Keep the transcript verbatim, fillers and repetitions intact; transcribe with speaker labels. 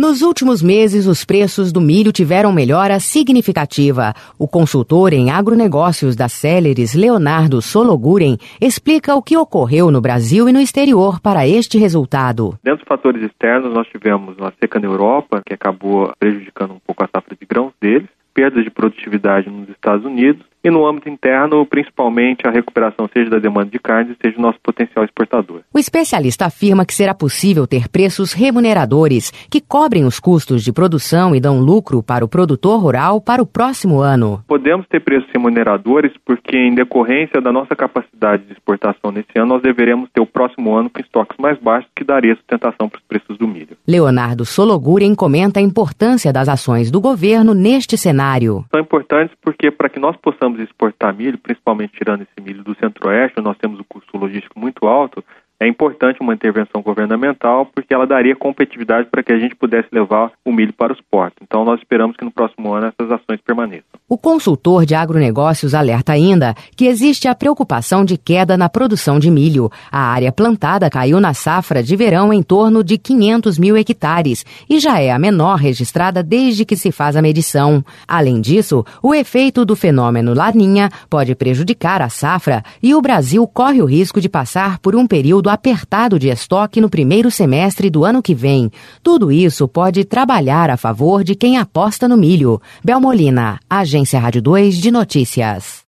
Speaker 1: Nos últimos meses, os preços do milho tiveram melhora significativa. O consultor em agronegócios da Celeris, Leonardo Sologuren, explica o que ocorreu no Brasil e no exterior para este resultado.
Speaker 2: Dentro dos fatores externos, nós tivemos uma seca na Europa, que acabou prejudicando um pouco a safra de grãos deles, perda de produtividade nos Estados Unidos, e no âmbito interno, principalmente a recuperação seja da demanda de carne, seja do nosso potencial exportador.
Speaker 1: O especialista afirma que será possível ter preços remuneradores que cobrem os custos de produção e dão lucro para o produtor rural para o próximo ano.
Speaker 2: Podemos ter preços remuneradores porque, em decorrência da nossa capacidade de exportação nesse ano, nós deveremos ter o próximo ano com estoques mais baixos, que daria sustentação para os preços do milho.
Speaker 1: Leonardo Sologuren comenta a importância das ações do governo neste cenário.
Speaker 2: São importantes porque, para que nós possamos exportar milho, principalmente tirando esse milho do centro-oeste, nós temos um custo logístico muito alto, é importante uma intervenção governamental porque ela daria competitividade para que a gente pudesse levar o milho para os portos. Então nós esperamos que no próximo ano essas ações permaneçam.
Speaker 1: O consultor de agronegócios alerta ainda que existe a preocupação de queda na produção de milho. A área plantada caiu na safra de verão em torno de quinhentos mil hectares e já é a menor registrada desde que se faz a medição. Além disso, o efeito do fenômeno Laninha pode prejudicar a safra e o Brasil corre o risco de passar por um período apertado de estoque no primeiro semestre do ano que vem. Tudo isso pode trabalhar a favor de quem aposta no milho. Bel Molina, Agência Rádio dois de Notícias.